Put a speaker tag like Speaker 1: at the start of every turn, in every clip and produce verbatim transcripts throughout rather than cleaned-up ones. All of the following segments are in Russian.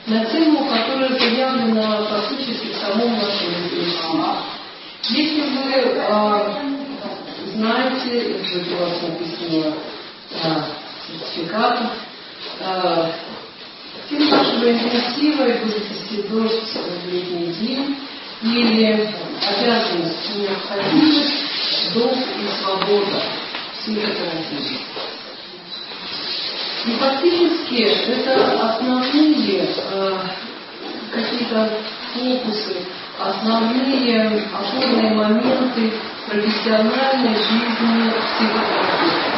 Speaker 1: на тему, которая заявлена практически в самом нашем языке. Если вы э, знаете, если у вас написано э, сертификатов, э, в тему нашего интенсива и будет идти дождь в летний день, или обязанность, необходимость, долг и свобода психотерапии. И фактически это основные э, какие-то фокусы, основные опорные моменты профессиональной жизни психотерапевта.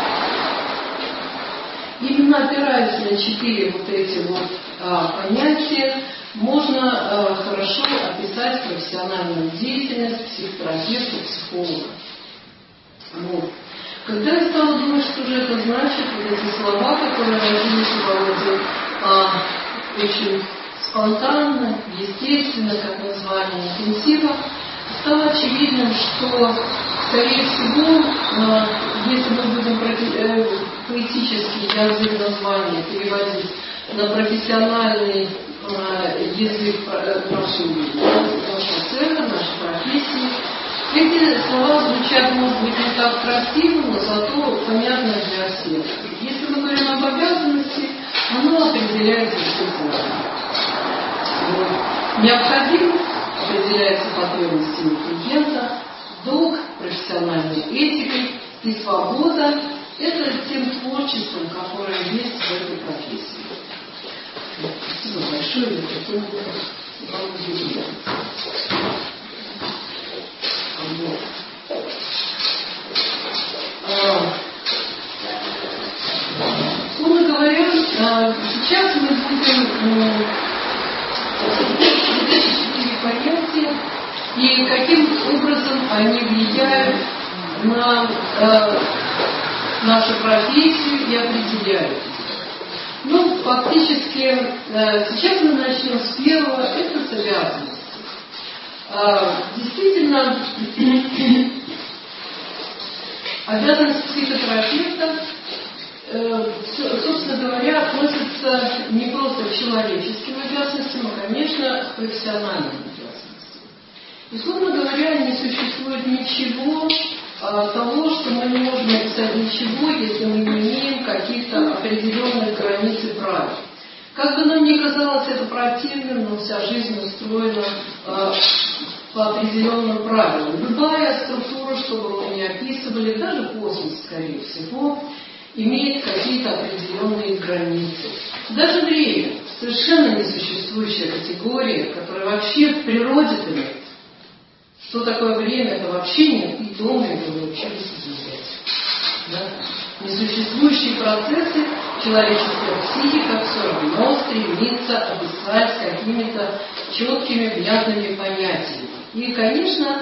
Speaker 1: Именно опираясь на четыре вот эти вот а, понятия, можно а, хорошо описать профессиональную деятельность психотерапевта, психолога. Вот. Когда я стала думать, что же это значит, вот эти слова, которые родились у Володи, а, очень спонтанно, естественно, как название интенсива, стало очевидным, что, скорее всего, а, если мы будем э, поэтический язык названия переводить на профессиональный э, язык нашей, нашего цеха, нашей профессии, эти слова звучат, может быть, не так красиво, но зато понятно для всех. Если мы говорим об обязанности, оно определяется действительно. Вот. Необходимость определяется потребностями клиента, долг профессиональной этикой и свобода – это тем творчеством, которое есть в этой профессии. Спасибо большое за такое возможность. Вот. Условно говоря, сейчас мы будем эти четыре понятия и каким образом они влияют на э, нашу профессию и определяют. Ну, фактически, э, сейчас мы начнем с первого, это с обязанностей. Э, действительно, обязанность психотерапевта, э, собственно говоря, относится не просто к человеческим обязанностям, а, конечно, к профессиональным обязанностям. И, словно говоря, не существует ничего а, того, что мы не можем написать ничего, если мы не имеем каких-то определенных границ и правил. Как бы нам ни казалось это противным, но вся жизнь устроена а, по определенным правилам. Любая структура, что бы мы ни описывали, даже космос, скорее всего, имеет какие-то определенные границы. Даже время, совершенно несуществующая категория, которая вообще в природе-то нет. Что такое время, это вообще нет, и дома это вы учились изучать. Да? Несуществующие процессы человеческая психика все равно стремится описать какими-то четкими, внятными понятиями. И, конечно,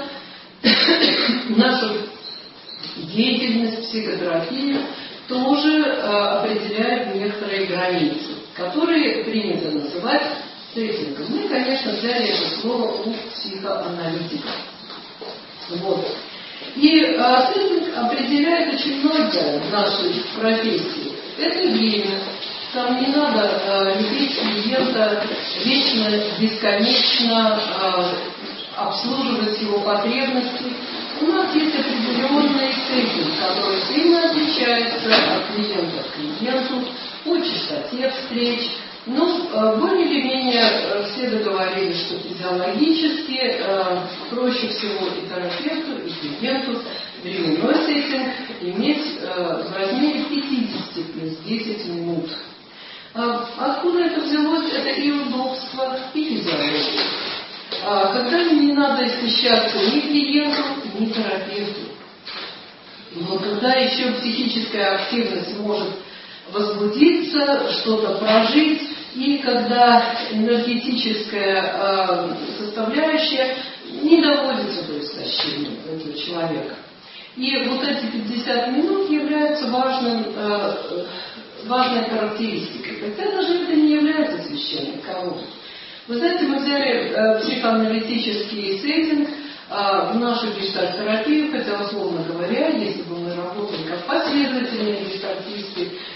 Speaker 1: наша деятельность психотерапии тоже э, определяет некоторые границы, которые принято называть сеттингом. Мы, конечно, взяли это слово у психоаналитиков. Вот. И э, сеттинг определяет очень многое в нашей профессии. Это время. Там не надо э, любить клиента вечно, бесконечно, э, обслуживать его потребности. У нас есть определенный сеттинг, который сильно отличается от клиента к клиенту, по частоте встреч. Но более или менее все договорились, что физиологически э, проще всего и терапевту, и клиенту временной сеттинг иметь э, в размере пятьдесят плюс десять минут. А откуда это взялось? Это и удобство, и физиология. А когда не надо исключаться ни клиенту, ни терапевту. Но когда еще психическая активность может возбудиться, что-то прожить, и когда энергетическая э, составляющая не доводится до истощения этого человека. И вот эти пятьдесят минут являются важным, э, важной характеристикой. Хотя даже это не является священным кому-то. Вы знаете, мы взяли э, психоаналитический сеттинг э, в нашу гештальт-терапию, хотя, условно говоря, если бы мы работали как последовательные гештальтисты,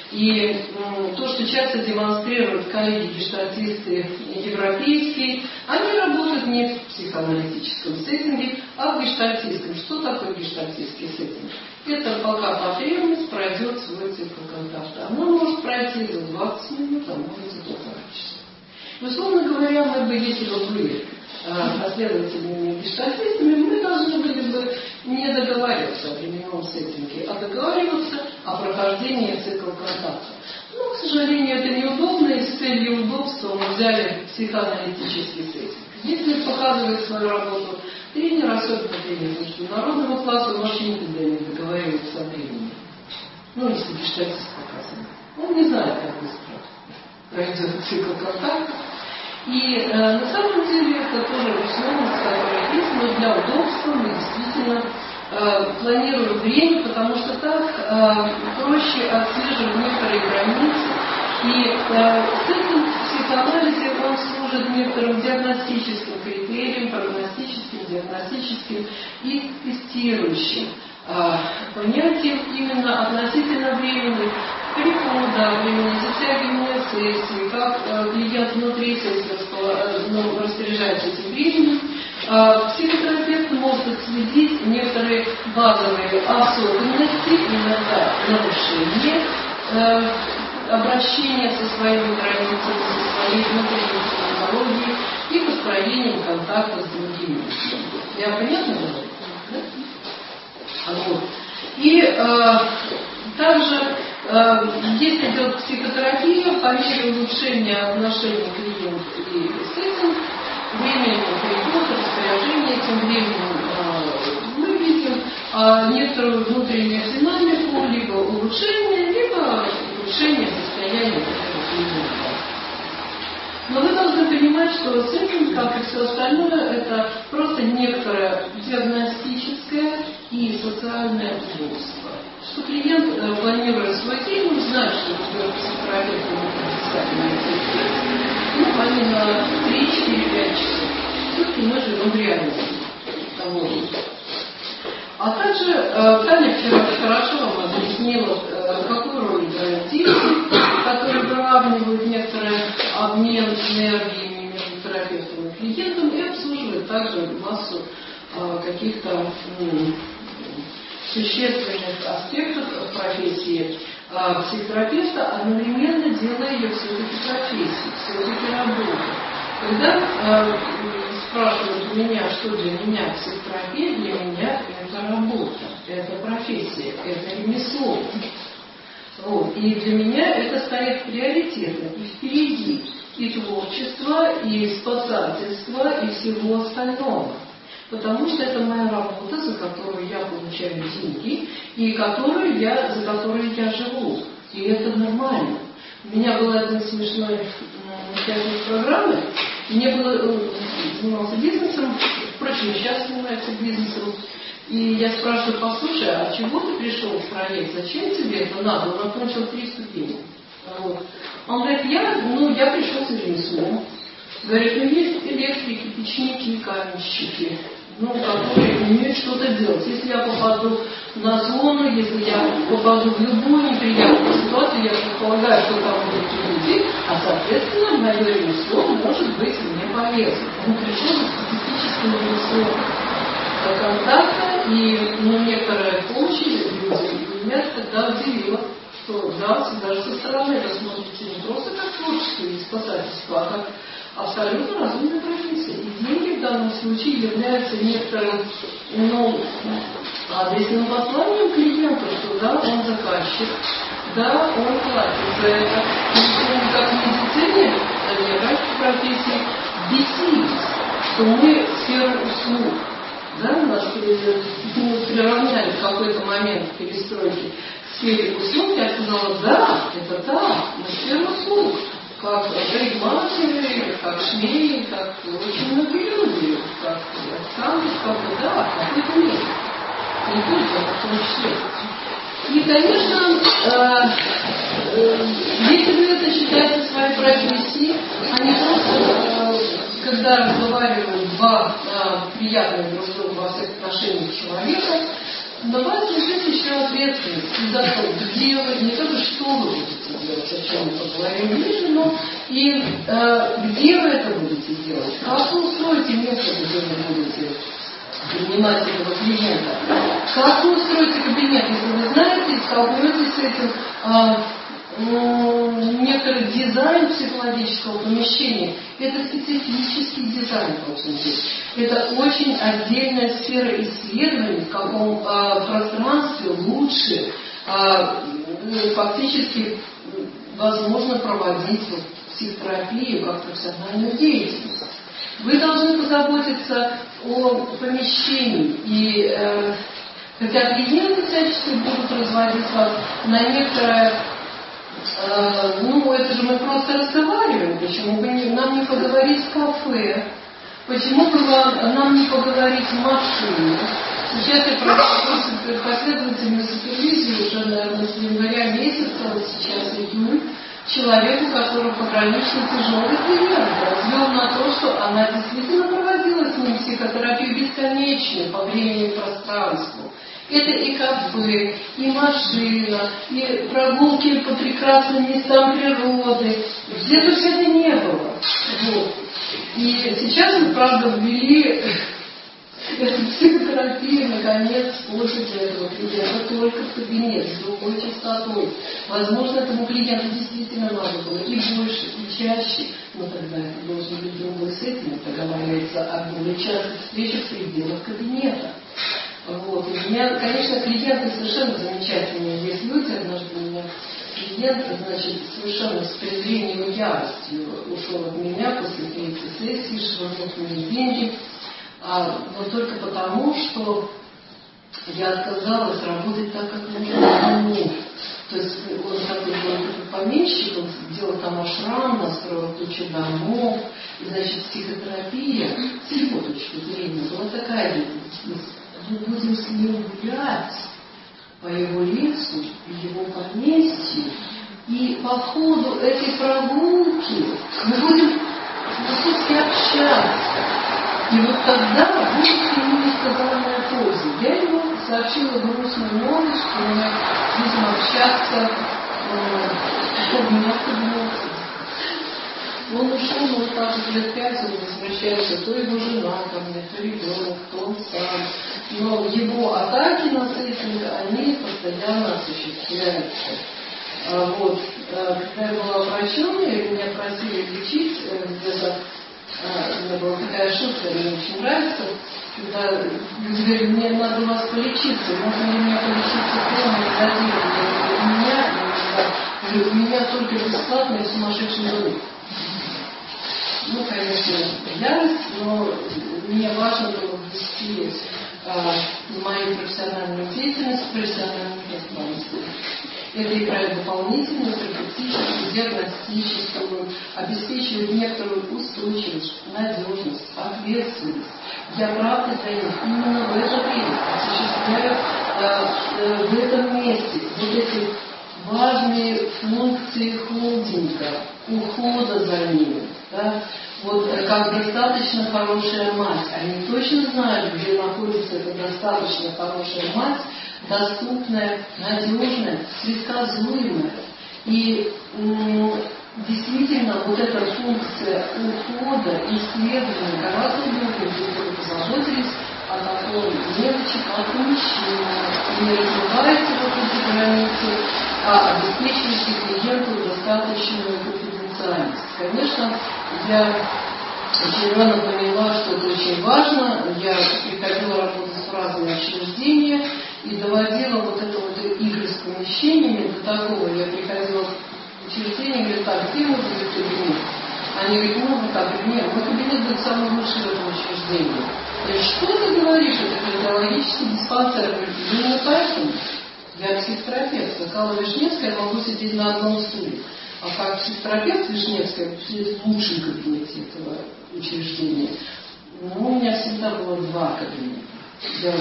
Speaker 1: И м, то, что часто демонстрируют коллеги-гештальтисты европейские, они работают не в психоаналитическом сеттинге, а в гештальтистском. Что такое гештальтистский сеттинг? Это пока потребность пройдет свой цикл контакта. Она может пройти за двадцать минут, а может за полтора часа. Условно говоря, мы бы, если бы были последовательными гештальтистами, мы должны были бы не договариваться о временном сеттинге, а договариваться о прохождении цикла контакта. Но, к сожалению, это неудобно, и с целью удобства мы взяли психоаналитический сеттинг. Если показывает свою работу тренер, особенно тренер международного класса, он очень никогда не договаривается о времени. Ну, если гештальтист показывает. Он не знает, как быстро пройдет цикл контакта. И э, на самом деле это тоже условность, которая есть, но для удобства мы действительно э, планируем время, потому что так э, проще отслеживать некоторые границы. И э, сеттинг в психоанализе он служит некоторым диагностическим критериям, прогностическим, диагностическим и тестирующим э, понятием именно относительно времени перехода, времени затягивания сессии, как э, клиент внутри сессии ну, распоряжается этим временем. Э, психотерапевт может отследить некоторые базовые особенности, иногда нарушения э, обращения со своими границами, со своей внутренней психологией и построением контакта с другими. Я понятно говорю? Да? Вот. И э, также э, здесь идет психотерапия по мере улучшения отношений клиента и сеттинг, времени перехода, распоряжения этим временем э, мы видим э, некоторую внутреннюю динамику, либо улучшение, либо улучшение состояния клиента. Но вы должны понимать, что сеттинг, как и все остальное, это просто некоторое диагностическое и социальное удобство. Что клиент, планируя свой день, знает, что у психотерапевта обязательно ну, помимо три-четыре-пять часов. Все-таки мы живем в реальности того же. А также э, Таня вчера хорошо вам объяснила, э, какую роль играют дети, которые выравнивают некоторый обмен энергиями между терапевтом и клиентом и обслуживают также массу э, каких-то м, существенных аспектов профессии э, психотерапевта, одновременно делая ее все-таки профессией, все-таки работой. Когда э, спрашивают у меня, что для меня психотерапия, для меня это работа, это профессия, это ремесло. Вот. И для меня это стоит приоритетно и впереди и творчество, и спасательство, и всего остального. Потому что это моя работа, за которую я получаю деньги, и которую я, за которую я живу. И это нормально. У меня был один смешной участник программы, мне было, занимался бизнесом, впрочем, сейчас занимается бизнесом. И я спрашиваю, послушай, а чего ты пришел в проект? Зачем тебе это надо? Он окончил три ступени. Вот. Он говорит, я, ну, я пришел с ремеслом. Говорит, ну есть электрики, печники, каменщики, ну, которые умеют что-то делать. Если я попаду на зону, если я попаду в любую неприятную ситуацию, я предполагаю, что там будут люди, а, соответственно, мое ремесло может быть мне полезно. Он пришел с специфическим ремеслом контакта, и ну, некоторые коучи, люди, меня тогда удивило, что да, даже со стороны вы смотрите не просто как творчество и спасательство, а как абсолютно разумная профессия. И деньги в данном случае являются некоторым ну, адресным посланием клиента, что да, он заказчик, да, он платит за это. И как в медицине, в враческой профессии, бесились, что мы сферу услуг. Да, нас приравняли в какой-то момент перестройки к сфере услуг, я сказала, да, это так, мы сфера услуг, как рейдмастеры, как швеи, как очень многие люди, как Александр, как да, в какой-то мере. Не только, в том числе. И, конечно, э, э, если вы это считаете своей профессией, а не просто, э, когда разговаривают два э, приятных друг другу во всех отношениях человека, давайте лежит еще еще ответственность и за то, где вы, не только что вы будете делать, о чем мы поговорим ниже, но и э, где вы это будете делать, как вы устроите место, где вы будете принимать этого клиента, как вы устроите кабинет, если вы знаете, столкнетесь с этим, э, некоторый дизайн психологического помещения, это специфический дизайн, очень здесь. Это очень отдельная сфера исследований, в каком э, пространстве лучше э, фактически возможно проводить вот, психотерапию как профессиональную деятельность. Вы должны позаботиться о помещении, и э, хотя клиенты всячески будут разводить вас на некоторое. Uh, ну, это же мы просто разговариваем. Почему бы не, нам не поговорить в кафе? Почему бы вам, нам не поговорить в машине? Сейчас я провожу последовательную супервизию уже, наверное, с января месяца, вот сейчас июль, человеку, у которого пограничный тяжелый клиент, развел на то, что она действительно проводила с ним психотерапию бесконечную по времени и пространству. Это и кафе, и машина, и прогулки по прекрасным местам природы. Где бы все это не было. Вот. И сейчас мы, правда, ввели эту психотерапию, наконец, после этого клиента только в кабинет, с другой частотой. Возможно, этому клиенту действительно надо было и больше, и чаще, но тогда это должен быть другой сеттинг, договаривается о более частых встречах в пределах кабинета. Вот. И у меня, конечно, клиенты совершенно замечательные есть люди. Однажды у меня клиент, значит, совершенно с презрением и яростью ушел от меня после третьей сессии, швырнув мне деньги. А, вот только потому, что я отказалась работать так, как нужно ему. То есть он такой был помещик, он делал там ашрам, настроил кучу домов. И, значит, психотерапия, с его точки зрения, была такая деятельность. Мы будем с ним гулять по его лесу, в его поместью, и по ходу этой прогулки мы будем философски общаться. И вот тогда будет ему несказанная польза. Я ему сообщила грустную новость, что мы будем общаться э, у меня в кабинете. Он ушел, но вот так вот лет пять он возвращается, то его жена ко мне, то ребенок, то он сам. Но его атаки на сеттинг, они постоянно осуществляются. А вот, когда я была врачом, и меня просили лечить, где-то, у меня была такая шутка, мне очень нравится, когда люди говорят, мне надо у вас полечиться, можно ли мне полечиться дома или за деньги? У меня, у меня только бесплатный сумасшедший друг. Ну, конечно, ярость, но мне важно было ввести э, мою профессиональную деятельность в профессиональном пространстве. Это играет дополнительную, терапевтическую, диагностическую, обеспечивает некоторую устойчивость, надежность, ответственность. Я правда для них именно в это время осуществляю э, э, в этом месте вот эти важные функции холдинга, ухода за ними. Да? Вот как достаточно хорошая мать. Они точно знают, где находится эта достаточно хорошая мать, доступная, надежная, предсказуемая. И м- действительно вот эта функция ухода, исследования гораздо глубже, если вы позаботились о таком мелочи, как мужчина, не разрываете вот эти границы, а обеспечиваете клиенту достаточную конфиденциальность. Конечно, я очень рано поняла, что это очень важно. Я приходила работать с разными учреждениями и доводила вот это вот игры с помещениями до такого. Я приходила в учреждение и говорю, так, где может быть кабинет? Они говорят, ну, вот так, нет, мой кабинет будет самый лучший в этом учреждении. Я говорю, что ты говоришь? Это кардиологический диспансер. Я говорю, именно поэтому я психотерапевт. Сказала Вишневская, я могу сидеть на одном стуле. А как психотерапевт Вишневская сидит в лучшем кабинете этого учреждения. Ну, у меня всегда было два кабинета. Я,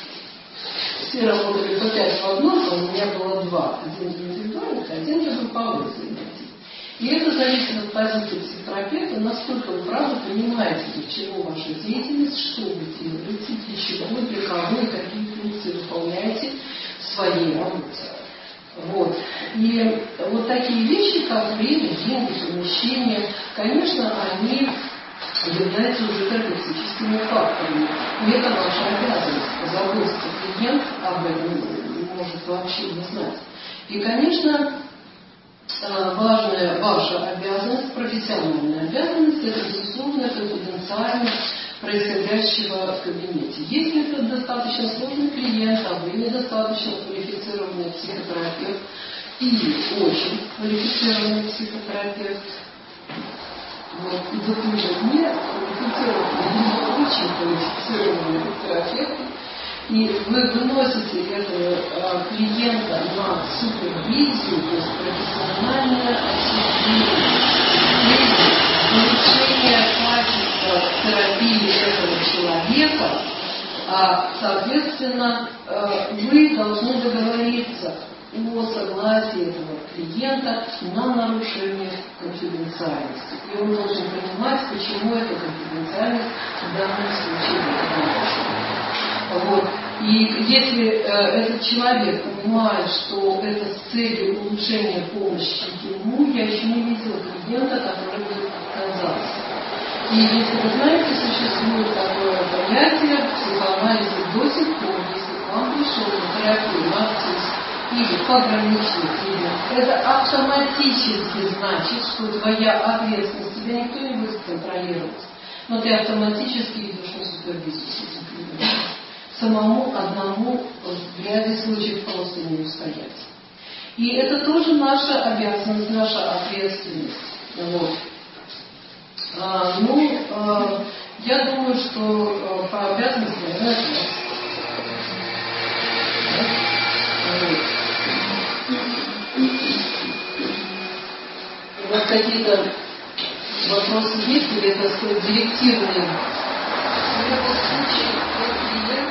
Speaker 1: все работали по пять в одном, а у меня было два. Один для индивидуальных, один для групповых занятий. И это зависит от позиции психотерапевта, насколько вы правда понимаете, для чего ваша деятельность, что вы делаете, для чего, для кого и какие функции выполняете, в своей работе. Вот. И вот такие вещи, как время, деньги, совмещение, конечно, они являются уже терапевтическими факторами. И это наша обязанность позаботиться. Клиент об этом может вообще не знать. И, конечно, важная ваша обязанность, профессиональная обязанность, это безусловно конфиденциальность происходящего в кабинете. Если это достаточно сложный клиент, а вы недостаточно квалифицированный психотерапевт или очень квалифицированный психотерапевт, вот, и допустим, не квалифицированный, очень квалифицированный терапевт, и вы выносите этого а, клиента на супервизию, то есть профессиональное осуществление, улучшение качества терапии этого человека, а, соответственно, а, вы должны договориться о согласии этого клиента на нарушение конфиденциальности. И он должен понимать, почему эта конфиденциальность в данном случае нарушена. Вот. И если э, этот человек понимает, что это с целью улучшения помощи ему, я еще не видела клиента, который будет отказаться. И если вы знаете, существует такое понятие в психоанализе до сих пор, если к вам пришел на терапию нарцисс или пограничный клиент, это автоматически значит, что твоя ответственность, тебя никто не будет контролировать, но ты автоматически идешь на супервизию с этим клиентом. Самому одному в ряде случаев просто не устоять. И это тоже наша обязанность, наша ответственность. Вот. А, ну, а, я думаю, что а, по обязанности, знаете, у вас какие-то вопросы есть, или это сказать, директивные?
Speaker 2: В любом случае, клиент,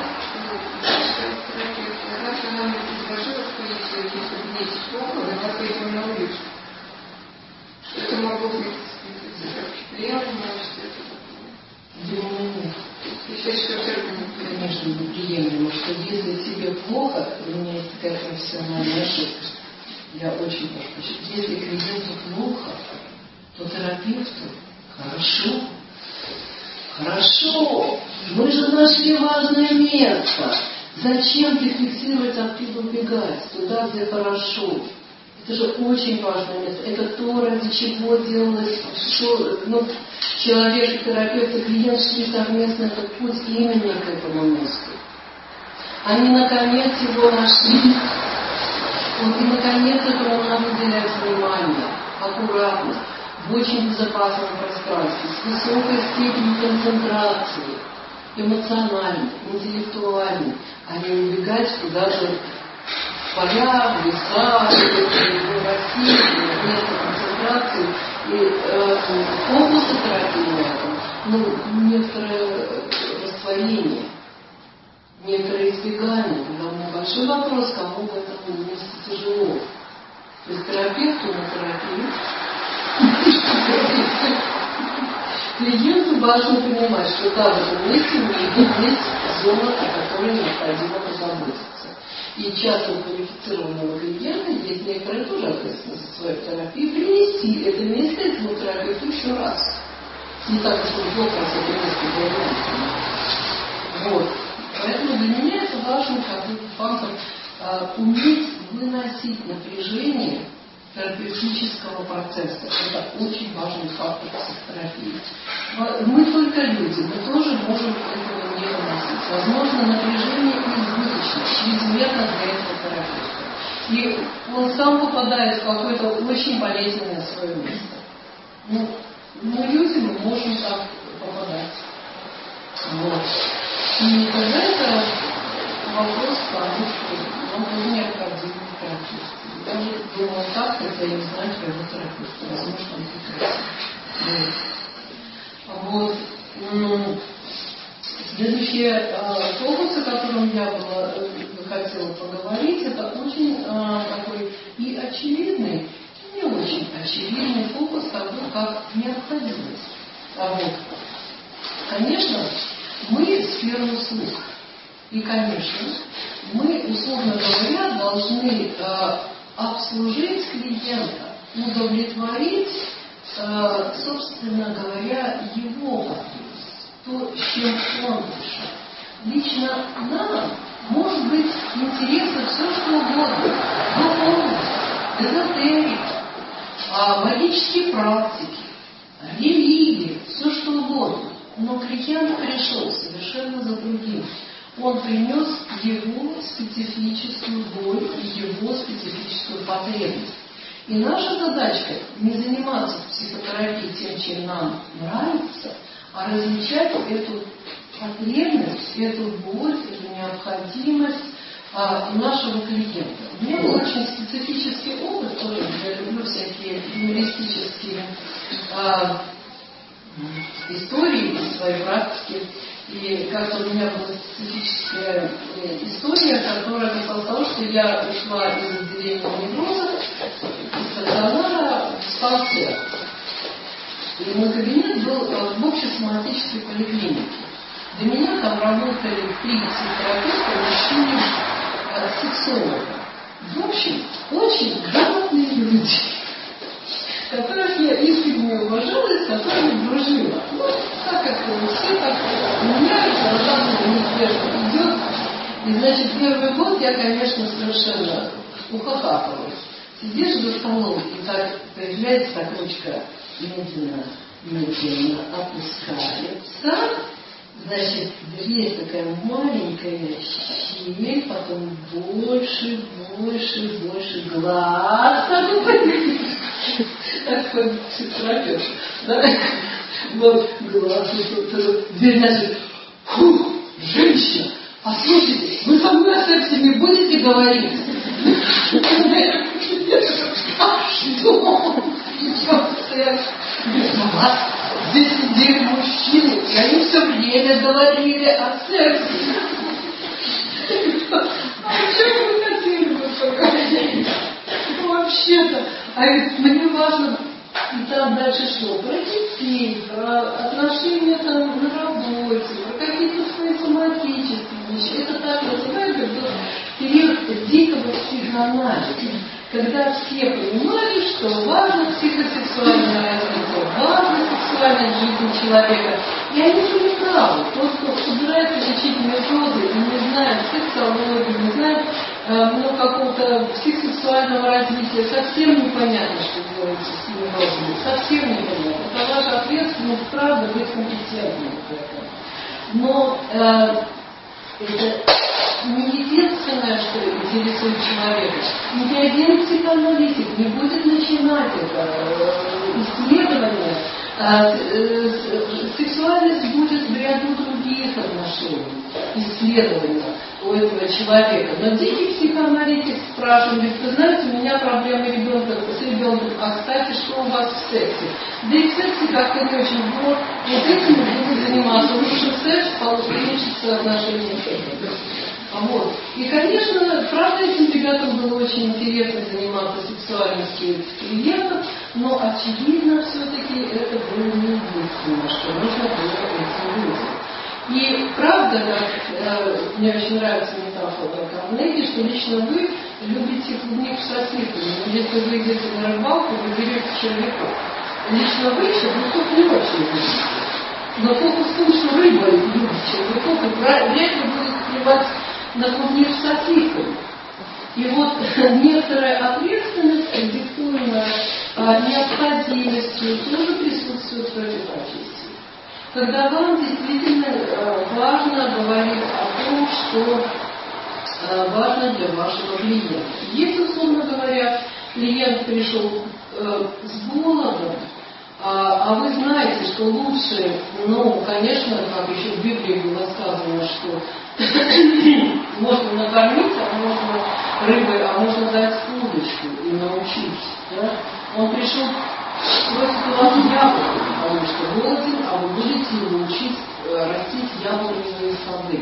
Speaker 2: когда она мне предложила, что если в кабинете плохо, я поэтому не увижу. Что это могло быть неприемлемо, что это такое.
Speaker 1: Думаю, нет.
Speaker 2: Я считаю, что это
Speaker 1: конечно, неприемлемо, что если тебе плохо, у меня есть такая профессиональная ошибка. Я очень прошу прощения. Если клиенту плохо, то терапевту хорошо. Хорошо. Мы же нашли важное место. Зачем ты фиксировать, оттуда убегать? Туда, где хорошо. Это же очень важное место. Это то, ради чего делалось, что ну, человек, терапевт и клиент шли совместно этот путь именно к этому месту. Они наконец его нашли. Вот, и наконец этому надо уделять внимание, аккуратно, в очень безопасном пространстве, с высокой степенью концентрации, эмоциональной, интеллектуальной, а не убегать куда-то в поля, в леса, в России, в место концентрации. И э, фокусы терапии на этом, ну, некоторое растворение, некоторое избегание. Когда у меня большой вопрос, кому в этом месте тяжело. То есть терапевту на терапию. Клиенту важно понимать, что да, в этом месте у него есть зона, о которой необходимо позаботиться. И часто у квалифицированного клиента есть некоторая тоже ответственность за свою терапию принести это место этому терапевту еще раз. Не так, что плохо с этим местом появляется. Вот. Поэтому для меня это важный какой-то фактор а, уметь выносить напряжение терапевтического процесса. Это очень важный фактор психотерапии. Мы только люди, мы тоже можем этого не выносить. Возможно, напряжение избыточно, чрезмерно для этого терапевта. И он сам попадает в какое-то очень болезненное свое место. Ну, мы люди, мы можем так попадать. Вот. И тогда это вопрос тому, что нам тоже необходимо терапевт. Я же думала так, хотя я не знаю своего терапевта. Возможно, он прекрасен. Вот. Следующий э, фокус, о котором я была, э, хотела поговорить, это очень э, такой и очевидный, и не очень очевидный фокус, такой как необходимость. А вот, конечно, мы сферу услуг. И, конечно, мы, условно говоря, должны э, обслужить клиента, удовлетворить, э, собственно говоря, его потребность, то, чем он дышит. Лично нам может быть интересно все, что угодно. Духовность, эзотерика, а, магические практики, религия, все, что угодно. Но клиент пришел совершенно за другим. Он принес его специфическую боль и его специфическую потребность. И наша задачка не заниматься в психотерапии тем, чем нам нравится, а различать эту потребность, эту боль, эту необходимость а, нашего клиента. У меня был очень специфический опыт, тоже я люблю всякие юмористические а, истории из своей практики. И как-то у меня была специфическая история, которая касалась того, что я ушла из отделения невроза, из стационара в диспансер. И мой кабинет был в общесоматической поликлинике. До меня там работали три психотерапевта, мужчины, сексологи. В общем, очень грамотные люди, которых я искренне уважала и с которыми дружила. Ну, так как все так меняются, а там неизбежно идет. И, значит, первый год я, конечно, совершенно ухахатывалась. Сидишь за столом, и так появляется так ручка, медленно, медленно опускается. Значит, дверь такая маленькая, щель, потом больше, больше, больше глаз. Такой психотерапевт. Вот глаз, дверь начали. Фух, женщина, послушайте, вы со мной о сексе не будете говорить? А что? Идет секс. Здесь сидели мужчины, и они все время говорили о сексе. А о чем вы хотели бы поговорить? Ну, вообще-то, а ведь мне важно, и там дальше шло, про детей, про отношения там на работе, про какие-то свои соматические вещи. Это так называется, как период дикого психоанализа, когда все понимали, что важно психосексуальное развитие, важно сексуальная жизнь человека. И они были правы. Тот, кто собирается лечить неврозы и не знает сексологию, не знает э, ну, какого-то психосексуального развития, совсем непонятно, что делается с неврозами. Совсем непонятно. Это ваша ответственность, правда, быть компетентным в этом. Но э, это не единственное, что интересует человека. Ни один психоаналитик не будет начинать это исследование. Сексуальность будет в ряду других отношений, исследования у этого человека. Но дикий психоаналитик спрашивает, говорит, вы знаете, у меня проблемы ребенка, с ребенком, а кстати, что у вас в сексе? Да и в сексе как-то не очень было, вот этим буду заниматься, лучше секс, получится отношения с этим. Вот. И, конечно, правда, этим ребятам было очень интересно заниматься сексуальностью клиентов, но, очевидно, все-таки это было не единственное, что нужно было этим людям. И правда, как, э, мне очень нравится метафора Карнеги, что лично вы любите клубнику со сливками. Но если вы идете на рыбалку, вы берете червяков. Лично вы червяков не очень любите. Но фокус в том, что рыба любит червяков, и вряд ли будет клевать на клубнику со сливками. И вот некоторая ответственность, диктуемая а, необходимостью, тоже присутствует в этой профессии. Когда вам действительно а, важно говорить о том, что а, важно для вашего клиента. Если, условно говоря, клиент пришел а, с голодом, А, а вы знаете, что лучше, ну, конечно, как еще в Библии было сказано, что можно накормить, а можно рыбой, а можно дать удочку и научить. Да? Он пришел, просит у вас яблоко, потому что голоден, а вы будете его учить растить яблоневые сады.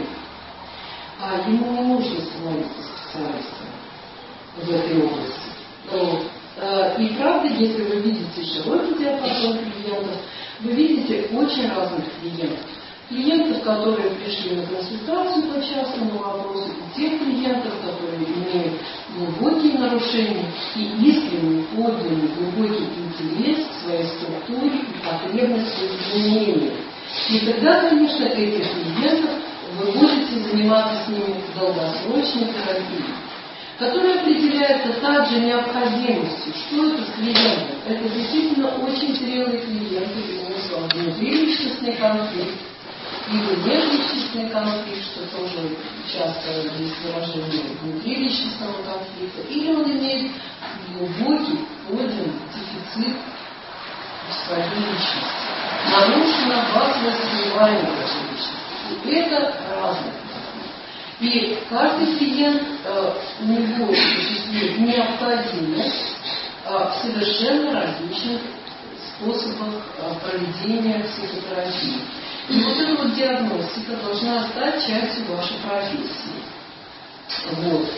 Speaker 1: А ему не нужно становиться специалистом в этой области. Вот. И правда, если вы видите широкий диапазон клиентов, вы видите очень разных клиентов. клиентов, которые пришли на консультацию по частному вопросу, и тех клиентов, которые имеют глубокие нарушения и искренний, подлинный, глубокий интерес к своей структуре и потребности в изменении. И тогда, конечно, этих клиентов вы будете заниматься с ними долгосрочной терапией, которая определяется также необходимостью. Что это с клиентом? Это действительно очень зрелые клиенты, имеют внутриличностный конфликт, или межличностный конфликт, что тоже часто есть выражение внутриличностного конфликта, или он имеет глубокий, подлинный дефицит в своей личности. Нарушена базовая созреваемость личности. И это разное. И каждый клиент, э, у него существует необходимость э, в совершенно различных способах э, проведения психотерапии. И вот эта вот диагностика должна стать частью вашей профессии. Вот.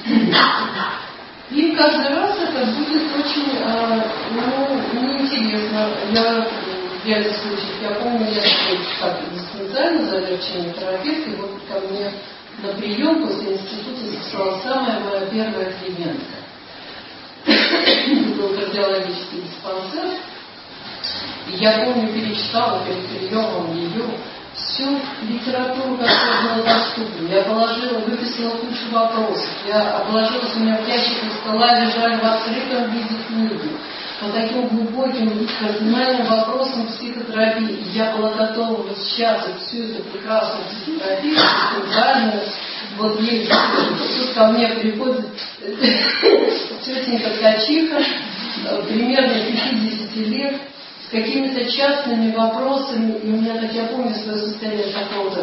Speaker 1: И каждый раз это будет очень э, ну, неинтересно. Я в ряде случаев, я помню, я как диспансерно завершенный терапевт, и вот ко мне на прием после института записала самая моя первая клиентка. Это был кардиологический диспансер. И я помню, перечитала перед приемом ее всю литературу, которая была доступна. Я положила, выписала кучу вопросов. Я обложилась, у меня в ящиках стола лежали в открытом виде книги по таким глубоким кардинальным вопросам психотерапии. И я была готова вот сейчас вот всю эту прекрасную психотерапию, специальную, вот есть, тут ко мне приходит тетенька ткачиха, примерно пятидесяти лет, с какими-то частными вопросами, и у меня, так я помню свое состояние такого-то.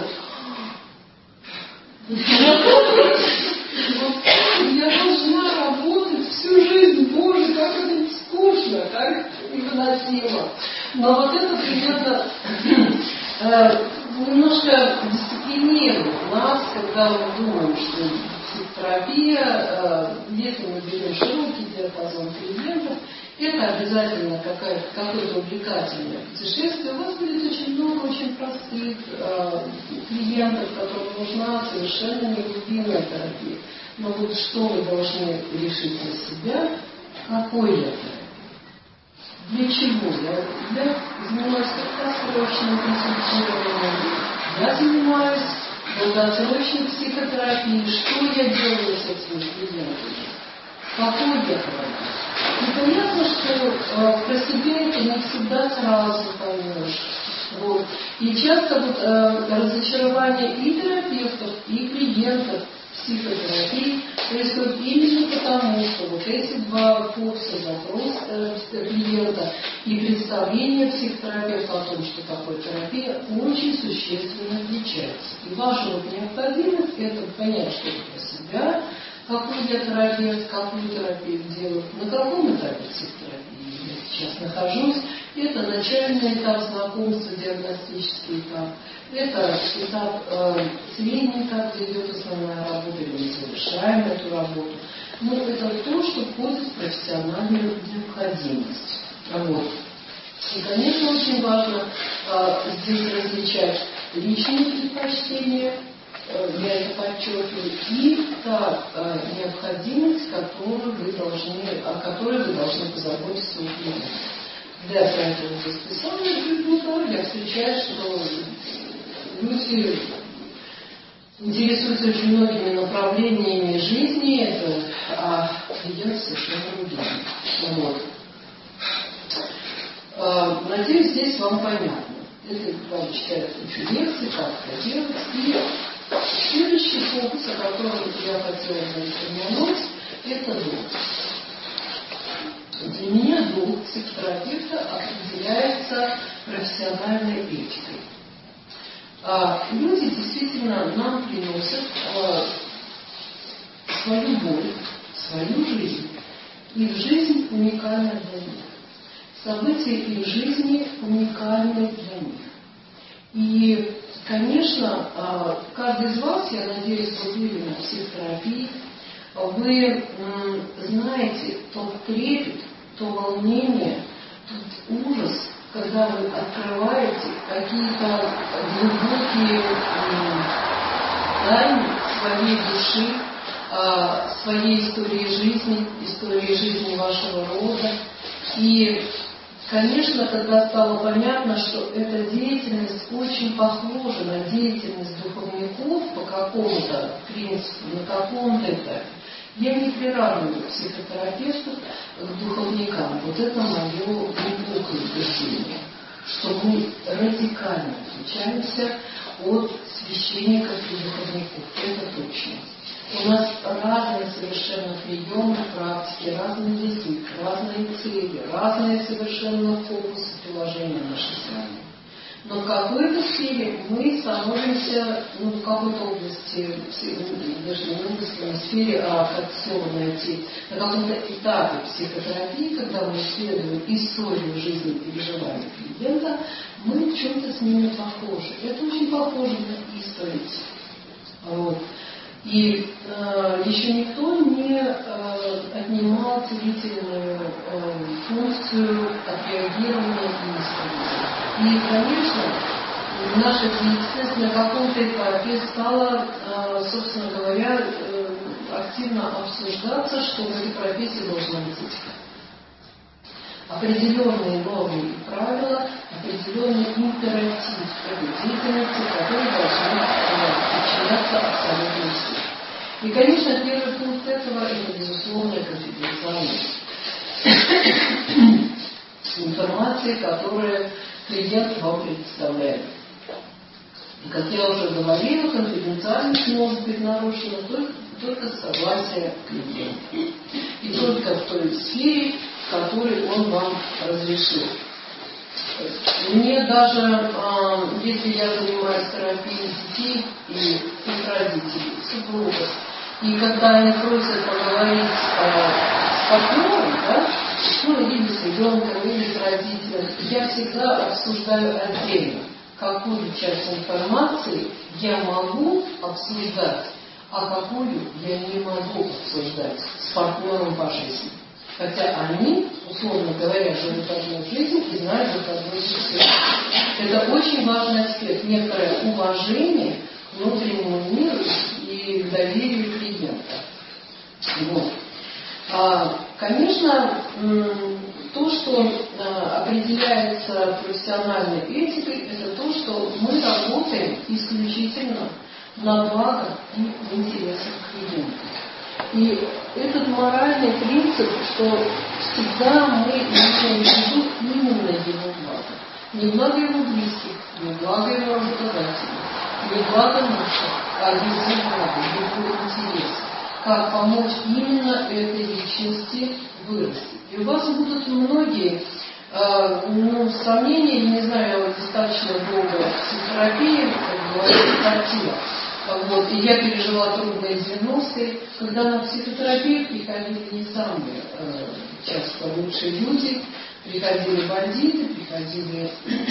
Speaker 1: Я должна работать всю жизнь, Боже, как это скучно, как невыносимо. Но вот это примерно э, немножко дисциплинирует нас, когда мы думаем, что психотерапия, э, если мы берем широкий диапазон клиентов, это обязательно какое-то увлекательное путешествие. У вас будет очень много очень простых э, клиентов, которым нужна совершенно неглубинная терапия. Но вот что вы должны решить для себя, какой я терапия? Для чего? Я, я занимаюсь краткосрочным консультированием, я занимаюсь долгосрочной психотерапией. Что я делаю с этими клиентами? Какой я терапия? И понятно, что э, про себя это не всегда сразу поймешь. Вот. И часто вот, э, разочарование и терапевтов, и клиентов психотерапии происходит именно потому, что вот эти два курса, запрос э, клиента и представление психотерапевта о том, что такое терапия, очень существенно отличаются. И ваша вот необходимость это понять, что это про себя, какой я терапевт, какую терапию делаю, на каком этапе психотерапии я сейчас нахожусь. Это начальный этап знакомства, диагностический этап. Это этап, э, средний этап, где идет основная работа, или мы завершаем эту работу. Но это то, что входит в профессиональную необходимость. Вот. И, конечно, очень важно э, здесь различать личные предпочтения, я это подчеркиваю, и та э, необходимость, которую вы должны, о которой вы должны позаботиться у клиента. Для этого здесь специально я встречаю, что люди интересуются очень многими направлениями жизни, это, а клиент совершенно другими. Вот. Э, надеюсь, здесь вам понятно. Это вам читают кучу лекций, как это делать. И следующий фокус, о котором я хотела бы упомянуть, это долг. Для меня долг психотерапевта определяется профессиональной этикой. А люди действительно нам приносят а, свою боль, свою жизнь. Их жизнь уникальна для них. События их жизни уникальны для них. И, конечно, каждый из вас, я надеюсь, вы были на психотерапии, вы знаете тот трепет, то волнение, тот ужас, когда вы открываете какие-то глубокие тайны своей души, своей истории жизни, истории жизни вашего рода. И, конечно, когда стало понятно, что эта деятельность очень похожа на деятельность духовников по какому-то принципу, на каком-то этапе, я не приравниваю психотерапевтов к духовникам. Вот это мое глубокое убеждение, что мы радикально отличаемся от священников и духовников. Это точно. У нас разные совершенно приемы, практики, разный язык, разные цели, разные совершенно фокусы приложения нашей страны. Но в какой-то сфере мы становимся, ну, в какой-то области, даже не в областной сфере, а как слово найти, на каком-то этапе психотерапии, когда мы исследуем историю жизни и переживаний клиента, мы в чем-то с ними похожи. Это очень похоже на исповедь. Вот. И э, еще никто не э, отнимал целительную э, функцию отреагирования и исповеди. И, конечно, наша деятельность на каком-то этапе стала, э, собственно говоря, э, активно обсуждаться, что в этой профессии должна быть этика. Определенные нормы и правила, определенный императив этой деятельности, который должны подчиняться абсолютно все. И, конечно, первый пункт этого – это безусловная конфиденциальность информации, которую клиент вам предоставляет. И, как я уже говорила, конфиденциальность может быть нарушена только, только с согласия клиента. И только в той сфере, в которой он вам разрешил. Мне даже, э, если я занимаюсь терапией детей и их родителей, супругов, и когда они просят поговорить э, с партнером, да, ну, или с ребенком, или с родителем, я всегда обсуждаю отдельно, какую часть информации я могу обсуждать, а какую я не могу обсуждать с партнером по жизни. Хотя они, условно говоря, живут одну жизнь и знают друг одну жизнь. Это очень важный аспект, некоторое уважение к внутреннему миру и к доверию клиента. Вот. А, конечно, то, что определяется профессиональной этикой, это то, что мы работаем исключительно на благо и в интересах клиента. И этот моральный принцип, что всегда мы имеем в виду именно его благо. Не благо его близких, не благо его работодателей, не благо мужа, а его благо, его интерес. Как помочь именно этой личности вырасти. И у вас будут многие э, ну, сомнения, я не знаю, я достаточно долго психотерапии, как говорится, хотела. Вот, и я пережила трудные девяностые, когда на психотерапию приходили не самые э, часто лучшие люди, приходили бандиты, приходили,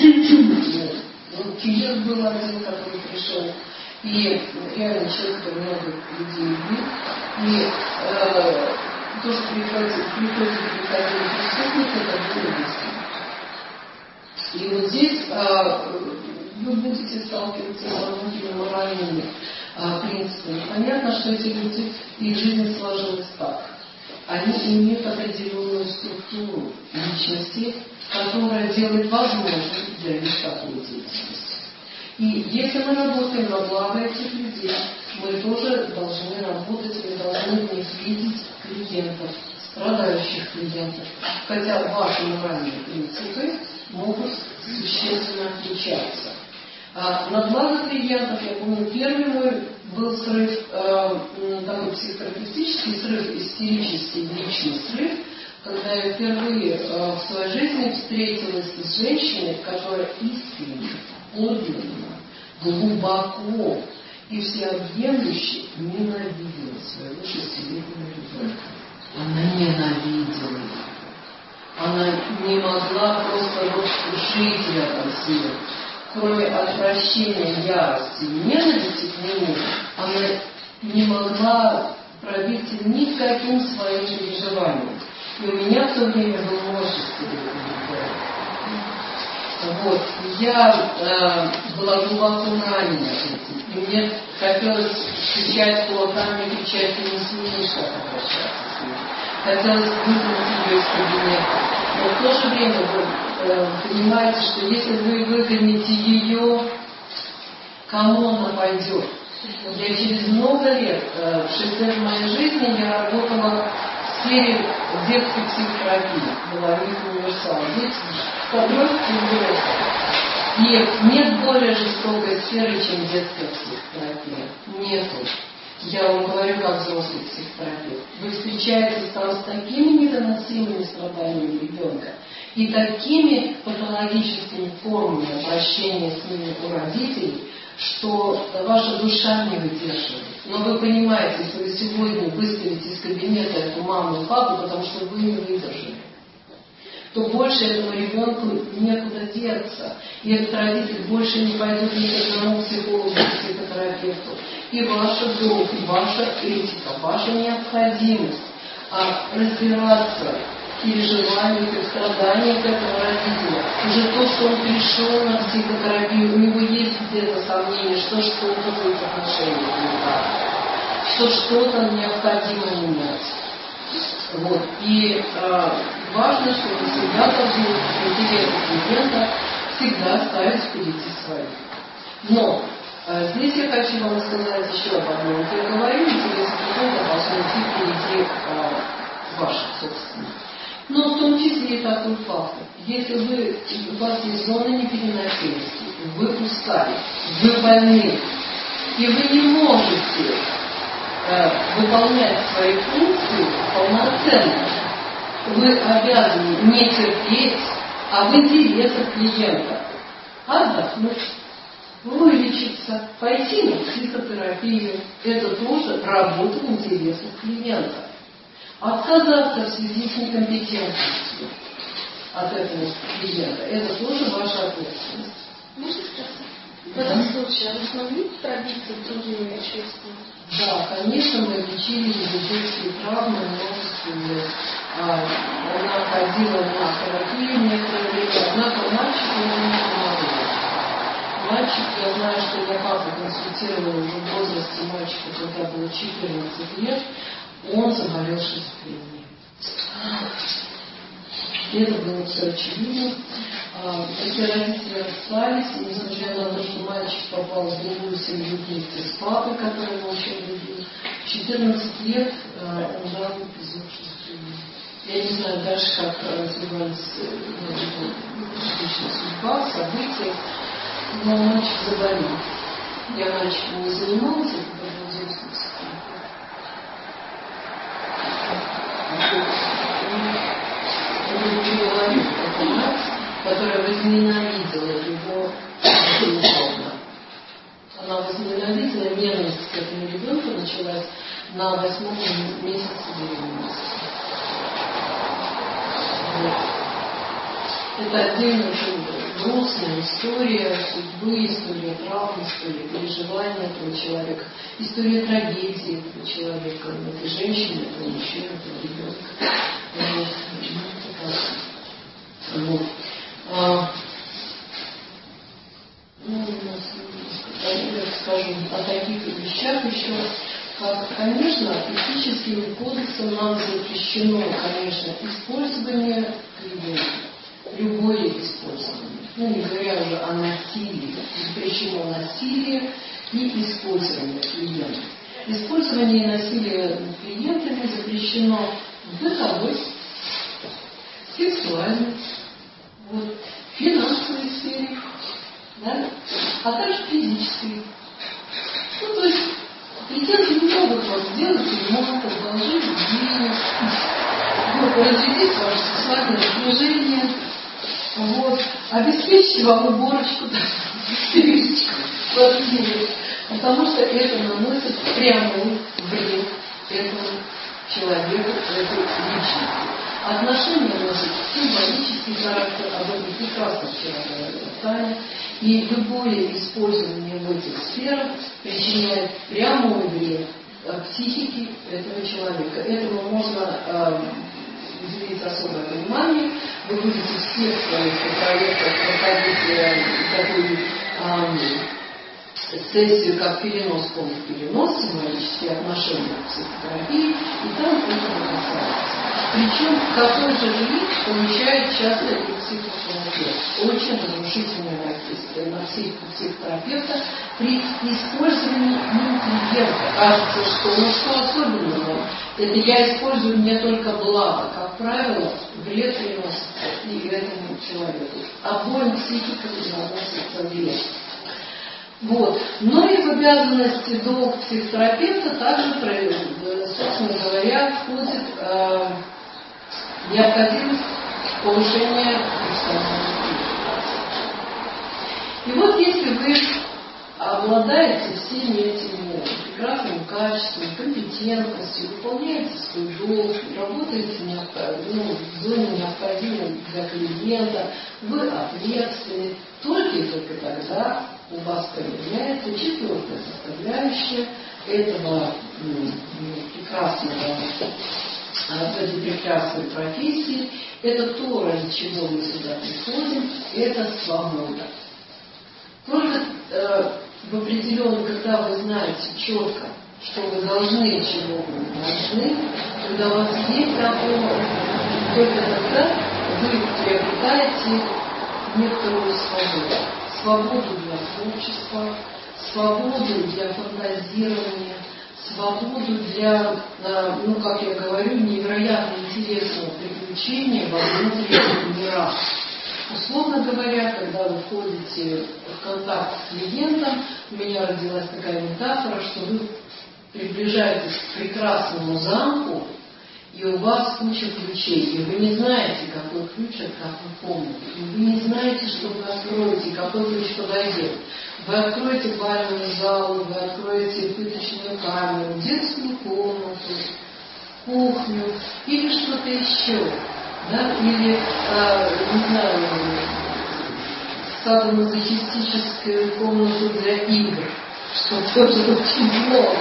Speaker 1: ну, киллер был один, который пришел, и реально человек, который много людей убил, и э, то, что приходили, приходили, приходили преступники, это было истина. И вот здесь э, вы будете сталкиваться со многими моральными а, принципами. Понятно, что эти люди, их жизнь сложилась так. Они имеют определенную структуру личности, которая делает возможным для них такую деятельность. И если мы работаем на благо этих людей, мы тоже должны работать, мы должны в них видеть клиентов, страдающих клиентов. Хотя ваши моральные принципы могут существенно отличаться. А на благо клиентов, я помню, первый мой был срыв, э, такой психотерапевтический срыв, истерический личный срыв, когда я впервые э, в своей жизни встретилась с женщиной, которая искренне, подлинно, глубоко и всеобъемлюще ненавидела своего шестилетнего ребенка. Она ненавидела его. Она не могла просто вот жить рядом с ним. Кроме отвращения, ярости и ненависти к нему, она не могла пробиться никаким своим переживанием. И у меня в то время был мощный Вот. Я э, была глубоко ранена этим. И мне хотелось кричать кулаками, кричать, ты не смеешь так обращаться с ней. Хотелось выгнать ее из кабинета. Но в то же время вы э, понимаете, что если вы выгоните ее, кому она пойдет? Я через много лет, э, шесть лет моей жизни, я работала в сфере детской психотерапии. Была у них универсал. Дети, подростки и взрослые. Нет, нет более жестокой сферы, чем детская психотерапия. Нету. Я вам говорю, как взрослый психотерапевт. Вы встречаетесь там с такими невыносимыми страданиями ребенка и такими патологическими формами обращения с ними у родителей, что ваша душа не выдерживает. Но вы понимаете, если вы сегодня выставите из кабинета эту маму и папу, потому что вы не выдержали, то больше этому ребенку некуда деться. И этот родитель больше не пойдет ни к одному психологу, ни к психотерапевту. И ваша долг, и ваша этика, ваша необходимость а, разбираться в переживаниях и страданиях этого родителя. Уже то, что он пришел на психотерапию, у него есть где-то сомнение, что что-то в этих отношениях не так, что что-то необходимо менять. Вот. И э, важно, чтобы всегда должны интересы клиента всегда ставить впереди своих. Но э, здесь я хочу вам сказать еще об одном. Вот я говорю, интересы клиента должны идти впереди э, ваших собственных. Но в том числе и такой фактор. Если вы, у вас есть зона непереносимости, вы устали, вы больны, и вы не можете выполнять свои функции полноценно, вы обязаны не терпеть, а в интересах клиента отдохнуть, вылечиться, пойти на психотерапию. Это тоже работа в интересах клиента. Отказаться в связи с некомпетентностью от этого клиента, это тоже ваша ответственность.
Speaker 3: Можно спросить? В этом случае вы смогли пробиться другими чувствами?
Speaker 1: Да, конечно, мы лечили детские травмы, множественные. Она ходила на терапию некоторое время, однако мальчик ему не помогал. Мальчик, я знаю, что я папу консультировала уже в возрасте мальчика, когда было четырнадцать лет, он заболел шизофренией. И это было все очевидно. Эти родители расстались, и несмотря на то, что мальчик попал в другую семью вместе с папой, который его очень любил, в четырнадцать лет он дал эпизод шизофрении. Я не знаю дальше, как развивались личная судьба, события, но мальчик заболел. Я мальчиком не занималась, это был взрослый психолог. Я говорю, это мать, которая возненавидела его безусловно. Она возненавидела, ненависть к этому ребенку началась на восьмом месяце беременности. Вот. Это отдельно очень грустная история судьбы, история травм, история переживания этого человека, история трагедии этого человека, этой женщины, этого мужчины, этого ребенка. Вот. Вот. А, ну, я скажу о таких вещах еще раз, как, конечно, этическим кодексом нам запрещено, конечно, использование клиента, любое использование. Ну, не говоря уже о насилии, запрещено насилие и использование клиента. Использование и насилие над клиентами запрещено в бытовой, сексуальной, вот, финансовой сфере, да, а также физической. Ну, то есть клиенты не могут вас сделать, не могут продолжить денег, вот, разрядить ваше сексуальное напряжение, вот, обеспечить вам уборочку, стрижечку, потому что это наносит прямой вред этому человеку, этой личности. Отношения носят символический характер, об этом прекрасно вчера говорила Таня, и любое использование в этих сферах причиняет прямой вред психике этого человека. Этому можно э, уделить особое внимание, вы будете всех своих проектах проходить такую э, сессию, как перенос, полный перенос, символические отношения к психотерапии, и там это касается. Причем какой же лик получает часто и психотерапевт. Очень разрушительное воздействие на психику психотерапевта при использовании им клиента. Кажется, что ну что особенного, это я использую не только благо, как правило, вред приносится и этому человеку. Обоим психикам наносится вред. Вот. Но и в обязанности долг психотерапевта также, собственно говоря, входит э, необходимость повышения профессиональной квалификации. И вот если вы обладаете всеми этими прекрасными качествами, компетентностью, выполняете свой долг, работаете ну, в зоне необходимой для клиента, вы ответственны, только и только тогда у вас появляется четвертая составляющая этого ну, прекрасного, этой прекрасной профессии. Это то, ради чего мы сюда приходим, это свобода. Только э, в определенном, когда вы знаете четко, что вы должны, чего вы не должны, когда у вас есть опора, только тогда вы приобретаете некоторую свободу. Свободу для творчества, свободу для фантазирования, свободу для, ну, как я говорю, невероятно интересного приключения во внутренних мирах. Условно говоря, когда вы входите в контакт с клиентом, у меня родилась такая метафора, что вы приближаетесь к прекрасному замку, и у вас куча ключей, и вы не знаете, какой ключ от какой комнаты, и вы не знаете, что вы откроете, какой ключ подойдет. Вы откроете бальную залу, вы откроете пыточную камеру, детскую комнату, кухню или что-то еще. Да? Или, э, не знаю, садомазохистическую комнату для игр, что тоже очень много.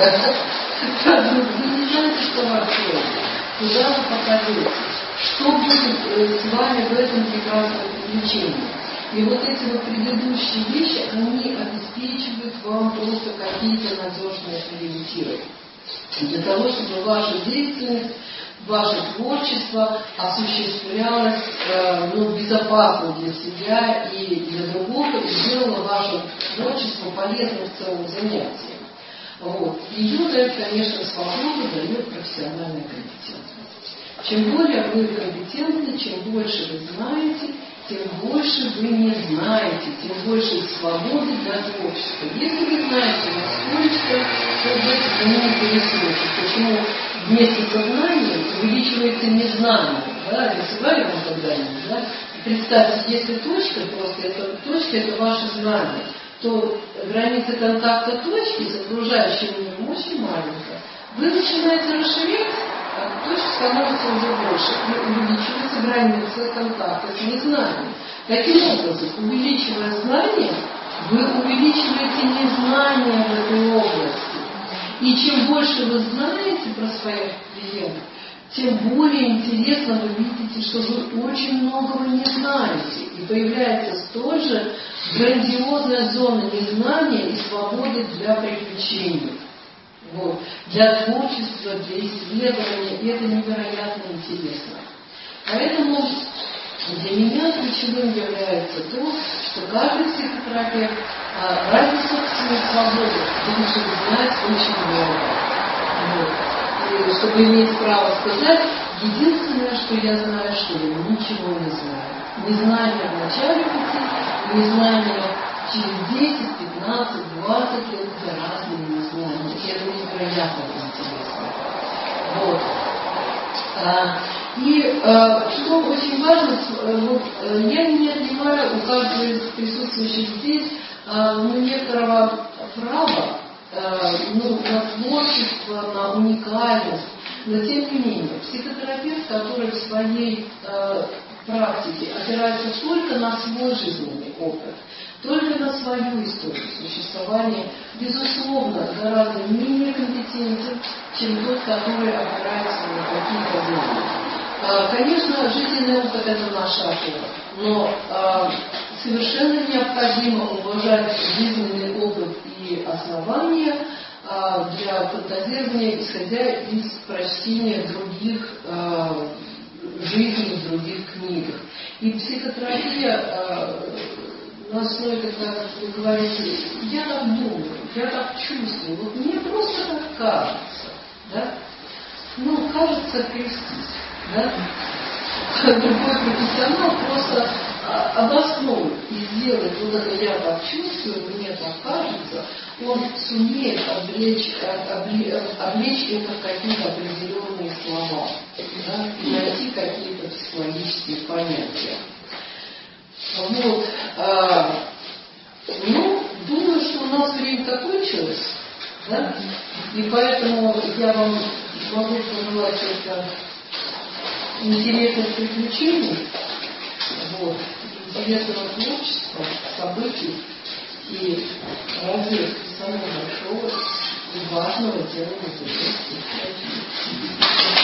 Speaker 1: Вы не знаете, что вы откроете, куда вы попадете, что будет с вами в этом прекрасном приключении. И вот эти вот предыдущие вещи, они обеспечивают вам просто какие-то надежные ориентиры. Для того, чтобы ваша деятельность, ваше творчество осуществлялось э, ну, безопасно для себя и для другого, и сделало ваше творчество полезным в целом занятием. Вот. Ее дает, конечно, свободу, дает профессиональная компетентность. Чем более вы компетентны, чем больше вы знаете, тем больше вы не знаете, тем больше свободы для творчества. Если вы знаете насколько, то вы не интересуетесь, почему вместе со знанием увеличивается незнание. Да? Рисовали вам когда-нибудь, да? Представьте, если точка, просто эта точка это ваше знание, то граница контакта точки с окружающим миром очень маленькая. Вы начинаете расширять, а точка становится уже больше, и увеличивается граница контакта с незнанием. Таким образом, увеличивая знание, вы увеличиваете незнание в этой области. И чем больше вы знаете про своих клиентов, тем более интересно вы видите, что вы очень многого не знаете. И появляется столь же грандиозная зона незнания и свободы для приключений. Вот. Для творчества, для исследования. И это невероятно интересно. Поэтому для меня ключевым является то, что каждый психотерапевт а, ради собственной свободы должен знать очень много. Вот. И чтобы иметь право сказать, единственное, что я знаю, что я ничего не знаю. Незнание в начале пути, незнание через десять, пятнадцать, двадцать лет – это разные незнания. И это невероятно интересно. Вот. А, и а, что очень важно, вот, я не отнимаю у каждого из присутствующих здесь а, ну, некоторого права а, ну, на творчество, на уникальность. Но тем не менее, психотерапевт, который в своей а, практике опирается только на свой жизненный опыт, только на свою историю существования, безусловно, гораздо менее компетентен, чем тот, который опирается на какие-то знания. Конечно, жизненный опыт – это наша опора, но совершенно необходимо уважать жизненный опыт и основания для фантазирования, исходя из прочтения других жизней в других книгах. И психотерапия на основе, как вы говорите, я так думаю, я так чувствую, вот мне просто так кажется, да? Ну, кажется, крестись, да? Другой профессионал просто обоснует и сделает вот это я так чувствую, мне так кажется, он сумеет облечь, облечь, облечь это в какие-то определенные слова, да, и найти какие-то психологические понятия. Вот. А, ну, думаю, что у нас время закончилось, да, и поэтому я вам могу пожелать это интересных приключений, вот, интересного творчества, событий и развития самого большого и важного дела в